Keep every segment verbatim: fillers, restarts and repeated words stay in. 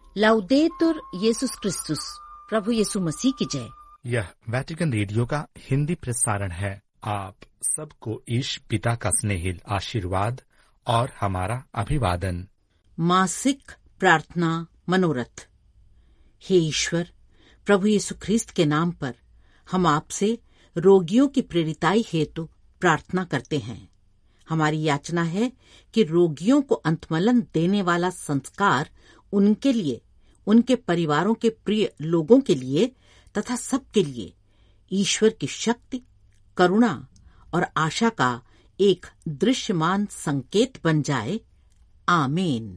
लाउदेतुर येसुस क्रिस्तुस, प्रभु यीशु मसीह की जय। यह वेटिकन रेडियो का हिंदी प्रसारण है। आप सबको ईश पिता का स्नेहिल आशीर्वाद और हमारा अभिवादन। मासिक प्रार्थना मनोरथ। हे ईश्वर, प्रभु यीशु ख्रीस्त के नाम पर हम आपसे रोगियों की प्रेरिताई हेतु प्रार्थना करते हैं। हमारी याचना है कि रोगियों को अंतमलन देने वाला संस्कार उनके लिए, उनके परिवारों के प्रिय लोगों के लिए तथा सबके लिए ईश्वर की शक्ति, करुणा और आशा का एक दृश्यमान संकेत बन जाए। आमीन।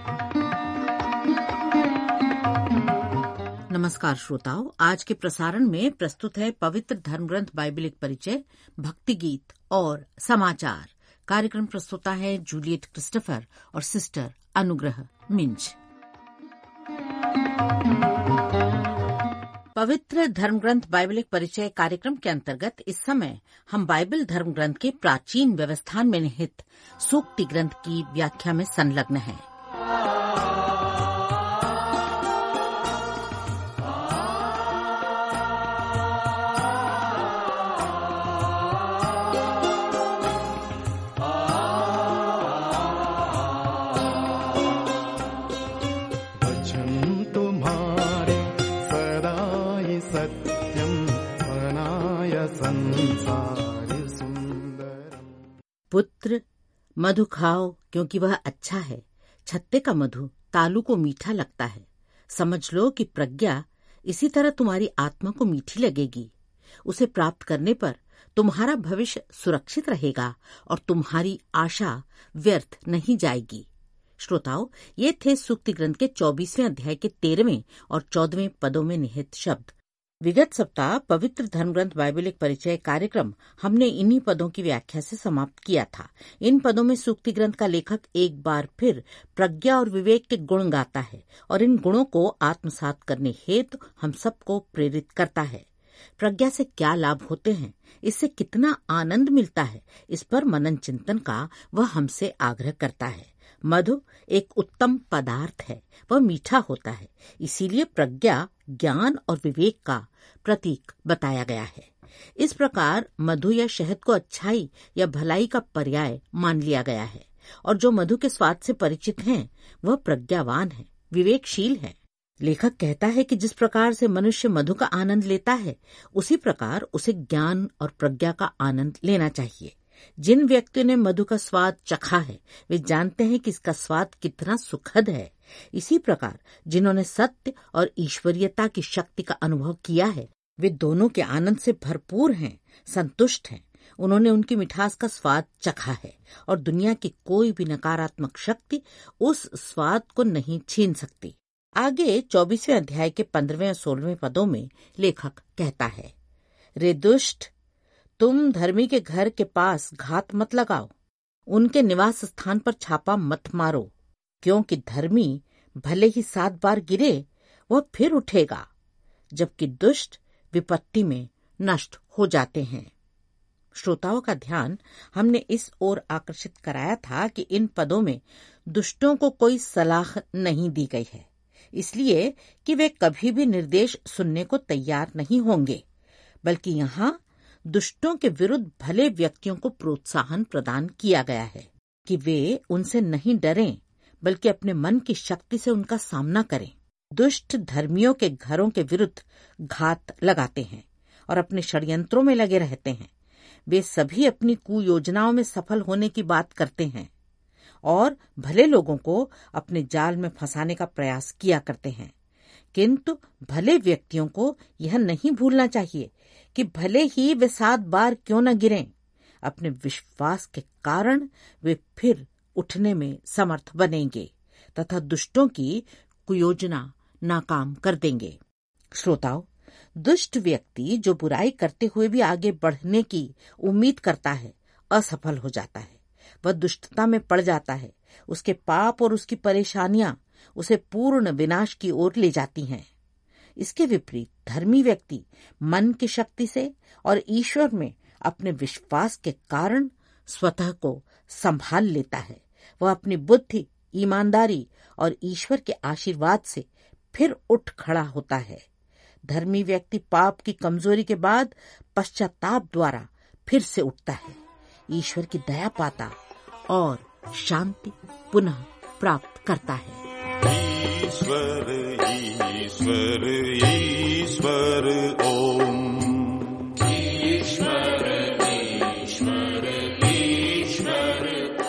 नमस्कार श्रोताओं, आज के प्रसारण में प्रस्तुत है पवित्र धर्मग्रंथ बाइबल एक परिचय, भक्ति गीत और समाचार। कार्यक्रम प्रस्तुता है जूलियट क्रिस्टोफर और सिस्टर अनुग्रह मिंज। पवित्र धर्मग्रंथ बाइबल एक परिचय कार्यक्रम के अंतर्गत इस समय हम बाइबल धर्मग्रंथ के प्राचीन व्यवस्थान में निहित सूक्ति ग्रंथ की व्याख्या में संलग्न हैं। पुत्र, मधु खाओ क्योंकि वह अच्छा है। छत्ते का मधु तालू को मीठा लगता है। समझ लो कि प्रज्ञा इसी तरह तुम्हारी आत्मा को मीठी लगेगी। उसे प्राप्त करने पर तुम्हारा भविष्य सुरक्षित रहेगा और तुम्हारी आशा व्यर्थ नहीं जाएगी। श्रोताओ, ये थे सूक्ति ग्रंथ के चौबीसवें अध्याय के तेरहवें और चौदहवें पदों में निहित शब्द। विगत सप्ताह पवित्र धर्मग्रंथ बाइबल एक परिचय कार्यक्रम हमने इन्हीं पदों की व्याख्या से समाप्त किया था। इन पदों में सूक्ति ग्रंथ का लेखक एक बार फिर प्रज्ञा और विवेक के गुण गाता है और इन गुणों को आत्मसात करने हेतु हम सबको प्रेरित करता है। प्रज्ञा से क्या लाभ होते हैं, इससे कितना आनंद मिलता है, इस पर मनन चिंतन का वह हमसे आग्रह करता है। मधु एक उत्तम पदार्थ है, वह मीठा होता है, इसीलिए प्रज्ञा, ज्ञान और विवेक का प्रतीक बताया गया है। इस प्रकार मधु या शहद को अच्छाई या भलाई का पर्याय मान लिया गया है और जो मधु के स्वाद से परिचित हैं, वह प्रज्ञावान है, विवेकशील है। लेखक कहता है कि जिस प्रकार से मनुष्य मधु का आनंद लेता है, उसी प्रकार उसे ज्ञान और प्रज्ञा का आनंद लेना चाहिए। जिन व्यक्तियों ने मधु का स्वाद चखा है, वे जानते हैं कि इसका स्वाद कितना सुखद है। इसी प्रकार जिन्होंने सत्य और ईश्वरीयता की शक्ति का अनुभव किया है, वे दोनों के आनंद से भरपूर हैं, संतुष्ट हैं। उन्होंने उनकी मिठास का स्वाद चखा है और दुनिया की कोई भी नकारात्मक शक्ति उस स्वाद को नहीं छीन सकती। आगे चौबीसवें अध्याय के पंद्रहवें और सोलहवें पदों में लेखक कहता है, रे दुष्ट, तुम धर्मी के घर के पास घात मत लगाओ, उनके निवास स्थान पर छापा मत मारो, क्योंकि धर्मी भले ही सात बार गिरे, वह फिर उठेगा, जबकि दुष्ट विपत्ति में नष्ट हो जाते हैं। श्रोताओं का ध्यान हमने इस ओर आकर्षित कराया था कि इन पदों में दुष्टों को कोई सलाह नहीं दी गई है, इसलिए कि वे कभी भी निर्देश सुनने को तैयार नहीं होंगे, बल्कि यहाँ दुष्टों के विरुद्ध भले व्यक्तियों को प्रोत्साहन प्रदान किया गया है कि वे उनसे नहीं डरें, बल्कि अपने मन की शक्ति से उनका सामना करें। दुष्ट धर्मियों के घरों के विरुद्ध घात लगाते हैं और अपने षड्यंत्रों में लगे रहते हैं। वे सभी अपनी कुयोजनाओं में सफल होने की बात करते हैं और भले लोगों को अपने जाल में फंसाने का प्रयास किया करते हैं। किंतु भले व्यक्तियों को यह नहीं भूलना चाहिए कि भले ही वे सात बार क्यों न गिरें, अपने विश्वास के कारण वे फिर उठने में समर्थ बनेंगे तथा दुष्टों की कुयोजना नाकाम कर देंगे। श्रोताओं, दुष्ट व्यक्ति जो बुराई करते हुए भी आगे बढ़ने की उम्मीद करता है, असफल हो जाता है। वह दुष्टता में पड़ जाता है। उसके पाप और उसकी परेशानियां उसे पूर्ण विनाश की ओर ले जाती हैं। इसके विपरीत धर्मी व्यक्ति मन की शक्ति से और ईश्वर में अपने विश्वास के कारण स्वतः को संभाल लेता है। वह अपनी बुद्धि, ईमानदारी और ईश्वर के आशीर्वाद से फिर उठ खड़ा होता है। धर्मी व्यक्ति पाप की कमजोरी के बाद पश्चाताप द्वारा फिर से उठता है, ईश्वर की दया पाता और शांति पुनः प्राप्त करता है। ईश्वर ईश्वर ईश्वर ओम। ईश्वर ईश्वर ईश्वर।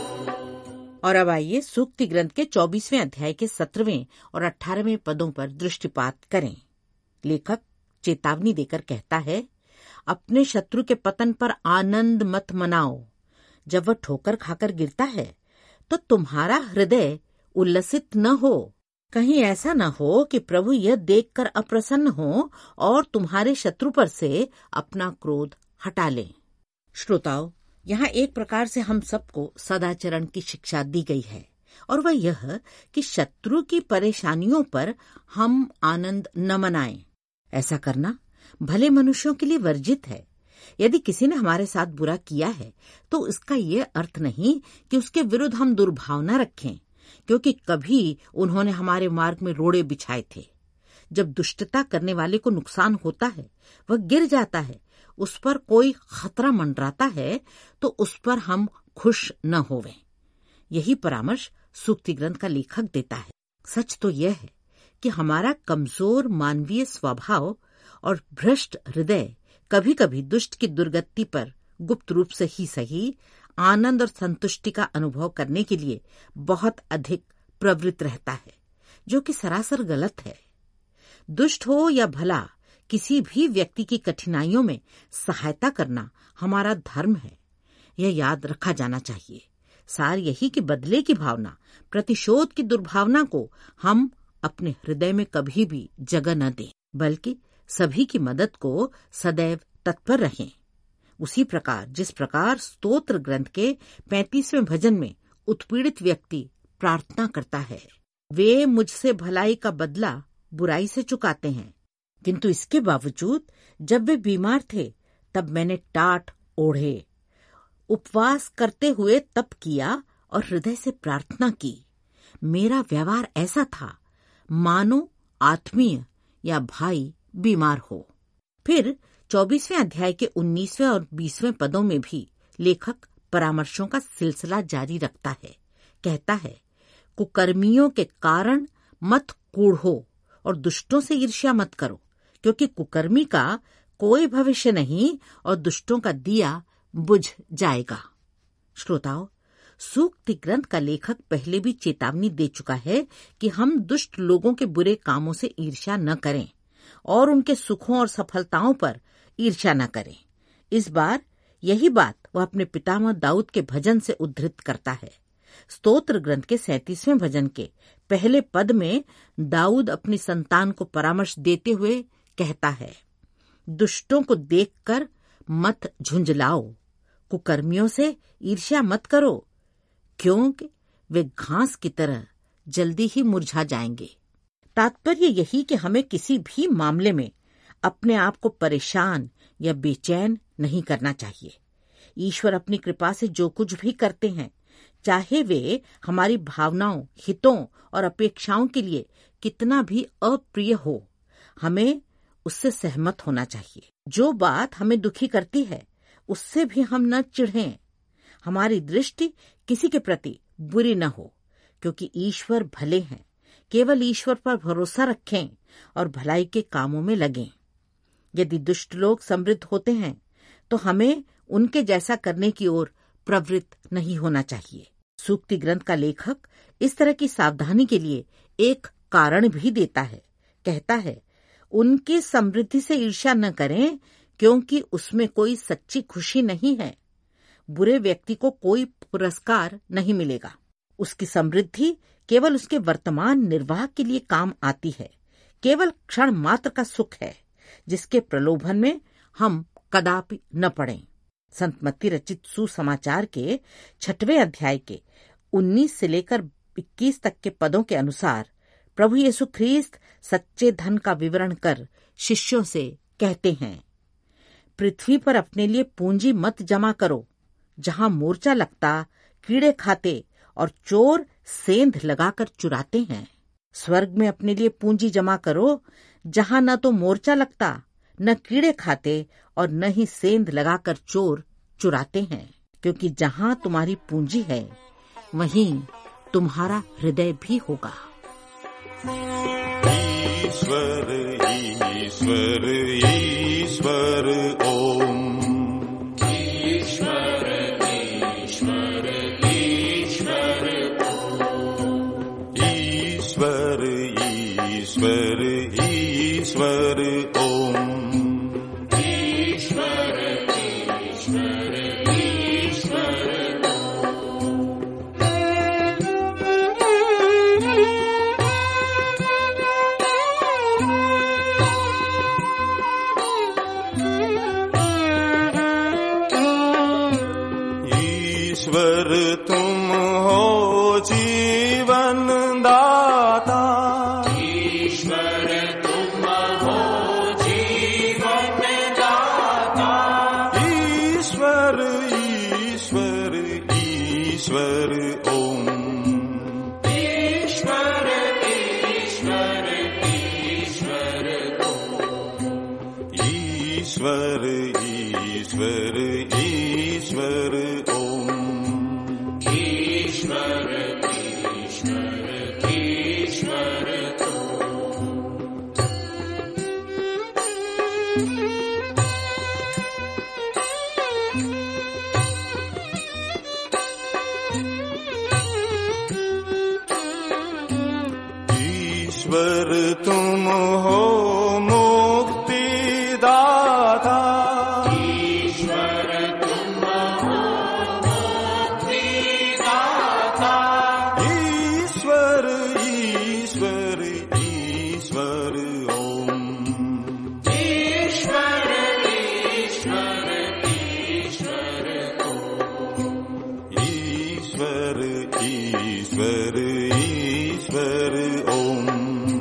और अब आइए सूक्ति ग्रंथ के चौबीसवें अध्याय के सत्रहवें और अठारहवें पदों पर दृष्टिपात करें। लेखक चेतावनी देकर कहता है, अपने शत्रु के पतन पर आनंद मत मनाओ। जब वह ठोकर खाकर गिरता है तो तुम्हारा हृदय उल्लसित न हो। कहीं ऐसा न हो कि प्रभु यह देखकर अप्रसन्न हो और तुम्हारे शत्रु पर से अपना क्रोध हटा लें। श्रोताओ, यहाँ एक प्रकार से हम सबको सदाचरण की शिक्षा दी गई है, और वह यह कि शत्रु की परेशानियों पर हम आनंद न मनाएं। ऐसा करना भले मनुष्यों के लिए वर्जित है। यदि किसी ने हमारे साथ बुरा किया है तो इसका यह अर्थ नहीं कि उसके विरुद्ध हम दुर्भावना रखें, क्योंकि कभी उन्होंने हमारे मार्ग में रोड़े बिछाए थे। जब दुष्टता करने वाले को नुकसान होता है, वह गिर जाता है, उस पर कोई खतरा मंडराता है, तो उस पर हम खुश न होवें। यही परामर्श सूक्ति ग्रंथ का लेखक देता है। सच तो यह है कि हमारा कमजोर मानवीय स्वभाव और भ्रष्ट हृदय कभी कभी दुष्ट की दुर्गति पर गुप्त रूप से ही सही आनंद और संतुष्टि का अनुभव करने के लिए बहुत अधिक प्रवृत्त रहता है, जो कि सरासर गलत है। दुष्ट हो या भला, किसी भी व्यक्ति की कठिनाइयों में सहायता करना हमारा धर्म है, यह याद रखा जाना चाहिए। सार यही कि बदले की भावना, प्रतिशोध की दुर्भावना को हम अपने हृदय में कभी भी जगह न दें, बल्कि सभी की मदद को सदैव तत्पर रहें। उसी प्रकार जिस प्रकार स्तोत्र ग्रंथ के पैंतीसवें भजन में उत्पीड़ित व्यक्ति प्रार्थना करता है, वे मुझसे भलाई का बदला बुराई से चुकाते हैं, किंतु इसके बावजूद जब वे बीमार थे तब मैंने टाट ओढ़े, उपवास करते हुए तप किया और हृदय से प्रार्थना की। मेरा व्यवहार ऐसा था मानो आत्मीय या भाई बीमार हो। फिर चौबीसवें अध्याय के उन्नीसवें और बीसवें पदों में भी लेखक परामर्शों का सिलसिला जारी रखता है। कहता है, कुकर्मियों के कारण मत कूढ़ो और दुष्टों से ईर्ष्या मत करो, क्योंकि कुकर्मी का कोई भविष्य नहीं और दुष्टों का दिया बुझ जाएगा। श्रोताओ, सूक्ति ग्रंथ का लेखक पहले भी चेतावनी दे चुका है कि हम दुष्ट लोगों के बुरे कामों से ईर्ष्या न करें और उनके सुखों और सफलताओं पर ईर्ष्या न करें। इस बार यही बात वह अपने पितामह दाऊद के भजन से उद्धृत करता है। स्तोत्र ग्रंथ के सैंतीसवें भजन के पहले पद में दाऊद अपनी संतान को परामर्श देते हुए कहता है, दुष्टों को देखकर मत झुंझलाओ, कुकर्मियों से ईर्ष्या मत करो, क्योंकि वे घास की तरह जल्दी ही मुरझा जाएंगे। तात्पर्य यही कि हमें किसी भी मामले में अपने आप को परेशान या बेचैन नहीं करना चाहिए। ईश्वर अपनी कृपा से जो कुछ भी करते हैं, चाहे वे हमारी भावनाओं, हितों और अपेक्षाओं के लिए कितना भी अप्रिय हो, हमें उससे सहमत होना चाहिए। जो बात हमें दुखी करती है उससे भी हम न चिढ़ें। हमारी दृष्टि किसी के प्रति बुरी न हो, क्योंकि ईश्वर भले हैं। केवल ईश्वर पर भरोसा रखें और भलाई के कामों में लगें। यदि दुष्ट लोग समृद्ध होते हैं तो हमें उनके जैसा करने की ओर प्रवृत्त नहीं होना चाहिए। सूक्ति ग्रंथ का लेखक इस तरह की सावधानी के लिए एक कारण भी देता है। कहता है, उनकी समृद्धि से ईर्ष्या न करें, क्योंकि उसमें कोई सच्ची खुशी नहीं है। बुरे व्यक्ति को कोई पुरस्कार नहीं मिलेगा। उसकी समृद्धि केवल उसके वर्तमान निर्वाह के लिए काम आती है, केवल क्षण मात्र का सुख है, जिसके प्रलोभन में हम कदापि न पड़ें। संत मत्ती रचित सुसमाचार के छठवें अध्याय के उन्नीस से लेकर इक्कीस तक के पदों के अनुसार प्रभु यीशु ख्रीस्त सच्चे धन का विवरण कर शिष्यों से कहते हैं, पृथ्वी पर अपने लिए पूंजी मत जमा करो, जहां मोर्चा लगता, कीड़े खाते और चोर सेंध लगाकर चुराते हैं। स्वर्ग में अपने लिए पूंजी जमा करो, जहाँ न तो मोर्चा लगता, न कीड़े खाते और न ही सेंध लगाकर चोर चुराते हैं, क्योंकि जहाँ तुम्हारी पूंजी है वहीं तुम्हारा हृदय भी होगा। ईश्वर ईश्वर ईश्वर ओम। ईश्वर ईश्वर ईश्वर ओम। ईश्वर ईश्वर ईश्वर ओम। ईश्वर ईश्वर ईश्वर ईश्वर तुम हो जीवन दाता। ईश्वर तुम हो जीवन दाता। ईश्वर ईश्वर ईश्वर ओम। ईश्वर ईश्वर ईश्वर ओम। ईश्वर ईश्वर ईश्वर ओम। ईश्वर ईश्वर ईश्वर ईश्वर तुम हो मुक्ति दाता। ईश्वर तुम हो मुक्ति दाता। ईश्वर ईश्वर ईश्वर ओम। ईश्वर ईश्वर ईश्वर ओम। ईश्वर ईश्वर ईश्वर ओम।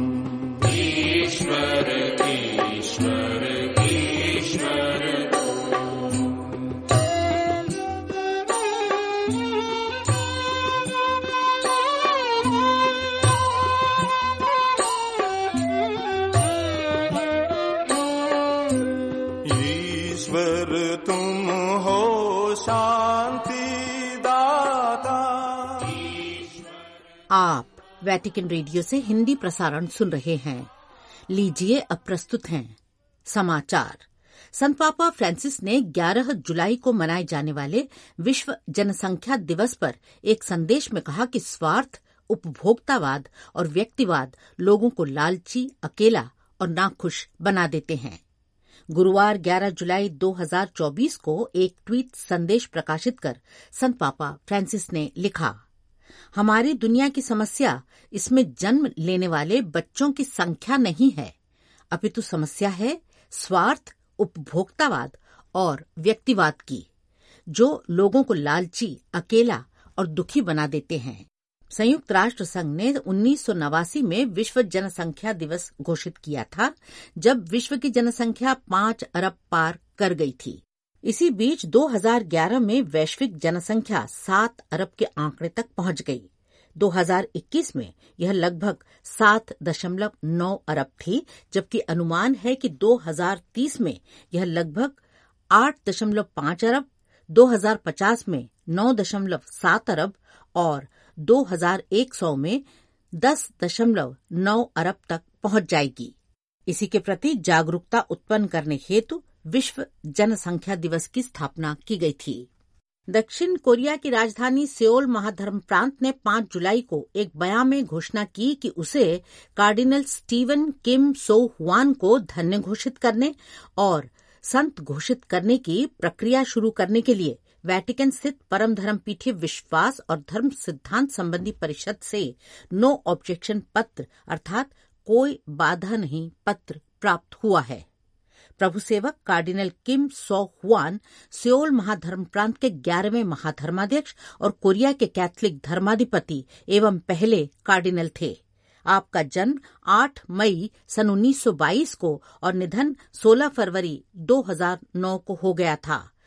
ईश्वर ईश्वर ईश्वर ईश्वर तुम हो शांति दाता। आप वैटिकन रेडियो से हिंदी प्रसारण सुन रहे हैं। लीजिए अब प्रस्तुत हैं समाचार। संत पापा फ्रांसिस ने ग्यारह जुलाई को मनाए जाने वाले विश्व जनसंख्या दिवस पर एक संदेश में कहा कि स्वार्थ, उपभोक्तावाद और व्यक्तिवाद लोगों को लालची, अकेला और नाखुश बना देते हैं। गुरुवार ग्यारह जुलाई दो हज़ार चौबीस को एक ट्वीट संदेश प्रकाशित कर संत पापा फ्रांसिस ने लिखा, हमारी दुनिया की समस्या इसमें जन्म लेने वाले बच्चों की संख्या नहीं है, अपितु समस्या है स्वार्थ, उपभोक्तावाद और व्यक्तिवाद की, जो लोगों को लालची, अकेला और दुखी बना देते हैं। संयुक्त राष्ट्र संघ ने उन्नीस सौ नवासी में विश्व जनसंख्या दिवस घोषित किया था, जब विश्व की जनसंख्या पांच अरब पार कर गई थी। इसी बीच दो हज़ार ग्यारह में वैश्विक जनसंख्या सात अरब के आंकड़े तक पहुंच गई। दो हज़ार इक्कीस में यह लगभग सात दशमलव नौ अरब थी, जबकि अनुमान है कि दो हज़ार तीस में यह लगभग आठ दशमलव पाँच अरब, दो हज़ार पचास में नौ दशमलव सात अरब और दो हज़ार सौ में दस दशमलव नौ अरब तक पहुंच जाएगी। इसी के प्रति जागरूकता उत्पन्न करने हेतु विश्व जनसंख्या दिवस की स्थापना की गई थी। दक्षिण कोरिया की राजधानी सियोल महाधर्म प्रांत ने पाँच जुलाई को एक बयान में घोषणा की कि उसे cardinal Stephen Kim Sou Hwan को धन्य घोषित करने और संत घोषित करने की प्रक्रिया शुरू करने के लिए वेटिकन स्थित परम धर्म पीठीय विश्वास और धर्म सिद्धांत संबंधी परिषद से नो ऑब्जेक्शन पत्र अर्थात कोई बाधा नहीं पत्र प्राप्त हुआ है। प्रभु सेवक cardinal Kim Sou Hwan Seoul महाधर्म प्रांत के ग्यारहवें महाधर्माध्यक्ष और कोरिया के कैथोलिक धर्माधिपति एवं पहले कार्डिनल थे। आपका जन्म आठ मई सन उन्नीस सौ बाईस को और निधन सोलह फरवरी दो हज़ार नौ को हो गया था।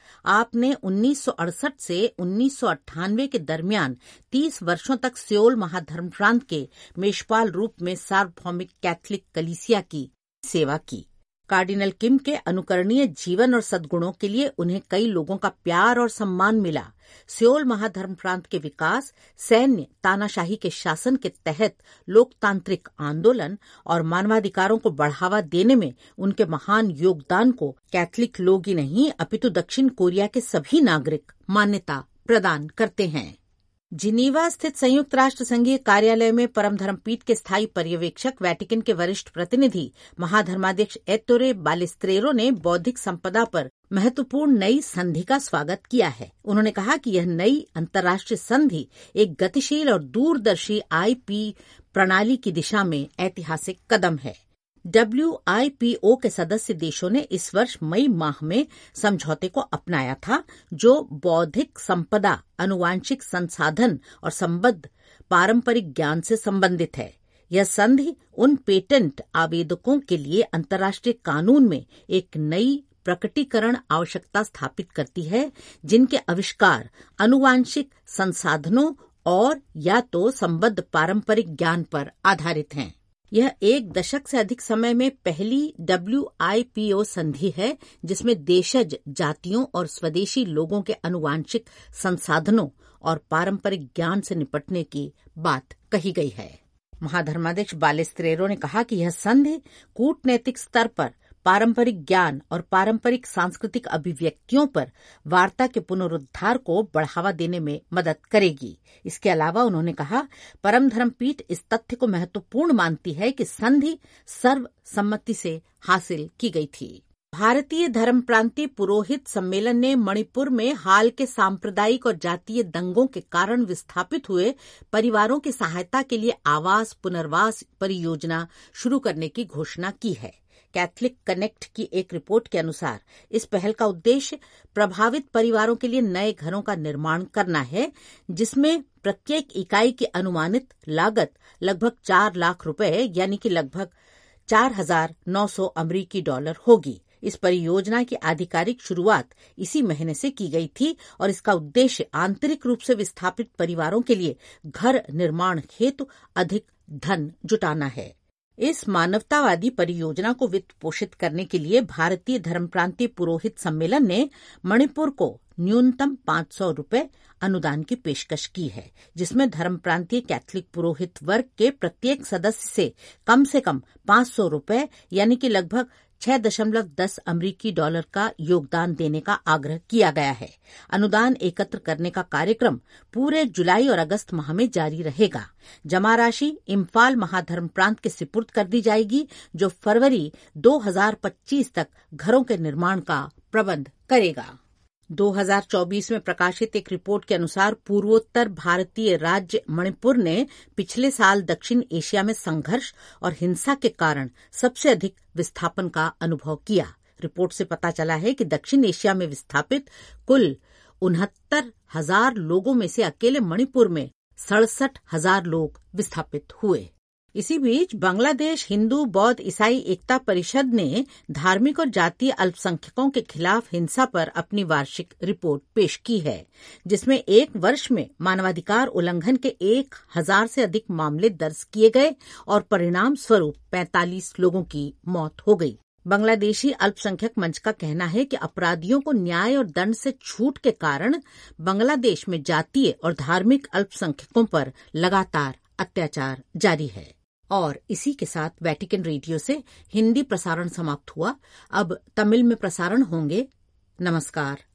आपने उन्नीस सौ अड़सठ से उन्नीस सौ अट्ठानवे के दरमियान तीस वर्षों तक सियोल महाधर्म प्रांत के मेषपाल रूप में सार्वभौमिक कैथलिक कलीसिया की सेवा की। कार्डिनल किम के अनुकरणीय जीवन और सद्गुणों के लिए उन्हें कई लोगों का प्यार और सम्मान मिला। सियोल महाधर्म प्रांत के विकास, सैन्य तानाशाही के शासन के तहत लोकतांत्रिक आंदोलन और मानवाधिकारों को बढ़ावा देने में उनके महान योगदान को कैथलिक लोग ही नहीं अपितु दक्षिण कोरिया के सभी नागरिक मान्यता प्रदान करते हैं। जिनीवा स्थित संयुक्त राष्ट्र संघीय कार्यालय में परम धर्मपीठ के स्थायी पर्यवेक्षक वेटिकन के वरिष्ठ प्रतिनिधि महाधर्माध्यक्ष एत्तोरे बालेस्त्रेरो ने बौद्धिक संपदा पर महत्वपूर्ण नई संधि का स्वागत किया है। उन्होंने कहा कि यह नई अंतर्राष्ट्रीय संधि एक गतिशील और दूरदर्शी आईपी प्रणाली की दिशा में ऐतिहासिक कदम है। डब्ल्यू आई पी ओ के सदस्य देशों ने इस वर्ष मई माह में समझौते को अपनाया था, जो बौद्धिक संपदा, आनुवांशिक संसाधन और संबद्ध पारंपरिक ज्ञान से संबंधित है। यह संधि उन पेटेंट आवेदकों के लिए अंतर्राष्ट्रीय कानून में एक नई प्रकटीकरण आवश्यकता स्थापित करती है, जिनके आविष्कार आनुवांशिक संसाधनों और या तो संबद्ध पारंपरिक ज्ञान पर आधारित हैं। यह एक दशक से अधिक समय में पहली डब्ल्यू आई पी ओ संधि है जिसमें देशज जातियों और स्वदेशी लोगों के आनुवांशिक संसाधनों और पारंपरिक ज्ञान से निपटने की बात कही गई है। महाधर्माध्यक्ष बालेस्त्रेरो ने कहा कि यह संधि कूटनैतिक स्तर पर पारंपरिक ज्ञान और पारंपरिक सांस्कृतिक अभिव्यक्तियों पर वार्ता के पुनरुद्धार को बढ़ावा देने में मदद करेगी। इसके अलावा उन्होंने कहा, परम धर्मपीठ इस तथ्य को महत्वपूर्ण मानती है कि संधि सर्वसम्मति से हासिल की गई थी। भारतीय धर्म प्रांतीय पुरोहित सम्मेलन ने मणिपुर में हाल के सांप्रदायिक और जातीय दंगों के कारण विस्थापित हुए परिवारों की सहायता के लिए आवास पुनर्वास परियोजना शुरू करने की घोषणा की है। कैथलिक कनेक्ट की एक रिपोर्ट के अनुसार इस पहल का उद्देश्य प्रभावित परिवारों के लिए नए घरों का निर्माण करना है, जिसमें प्रत्येक इकाई की अनुमानित लागत लगभग चार लाख रुपए यानी कि लगभग चार हजार नौ सौ अमरीकी डॉलर होगी। इस परियोजना की आधिकारिक शुरुआत इसी महीने से की गई थी और इसका उद्देश्य आंतरिक रूप से विस्थापित परिवारों के लिए घर निर्माण हेतु अधिक धन जुटाना है। इस मानवतावादी परियोजना को वित्त पोषित करने के लिए भारतीय धर्म प्रांतीय पुरोहित सम्मेलन ने मणिपुर को न्यूनतम पाँच सौ रुपए अनुदान की पेशकश की है, जिसमें धर्म प्रांतीय कैथलिक पुरोहित वर्ग के प्रत्येक सदस्य से कम से कम पाँच सौ रुपए यानी कि लगभग छह दशमलव दस अमरीकी डॉलर का योगदान देने का आग्रह किया गया है। अनुदान एकत्र करने का कार्यक्रम पूरे जुलाई और अगस्त माह में जारी रहेगा। जमा राशि इम्फाल महाधर्म प्रांत के सिपुर्द कर दी जाएगी, जो फरवरी दो हजार पच्चीस तक घरों के निर्माण का प्रबंध करेगा। दो हजार चौबीस में प्रकाशित एक रिपोर्ट के अनुसार पूर्वोत्तर भारतीय राज्य मणिपुर ने पिछले साल दक्षिण एशिया में संघर्ष और हिंसा के कारण सबसे अधिक विस्थापन का अनुभव किया। रिपोर्ट से पता चला है कि दक्षिण एशिया में विस्थापित कुल उनहत्तर हजार लोगों में से अकेले मणिपुर में सड़सठ हजार लोग विस्थापित हुए। इसी बीच बांग्लादेश हिंदू बौद्ध ईसाई एकता परिषद ने धार्मिक और जातीय अल्पसंख्यकों के खिलाफ हिंसा पर अपनी वार्षिक रिपोर्ट पेश की है, जिसमें एक वर्ष में मानवाधिकार उल्लंघन के एक हजार से अधिक मामले दर्ज किए गए और परिणाम स्वरूप पैंतालीस लोगों की मौत हो गई। बांग्लादेशी अल्पसंख्यक मंच का कहना है कि अपराधियों को न्याय और दंड से छूट के कारण बांग्लादेश में जातीय और धार्मिक अल्पसंख्यकों पर लगातार अत्याचार जारी है। और इसी के साथ वेटिकन रेडियो से हिंदी प्रसारण समाप्त हुआ। अब तमिल में प्रसारण होंगे। नमस्कार।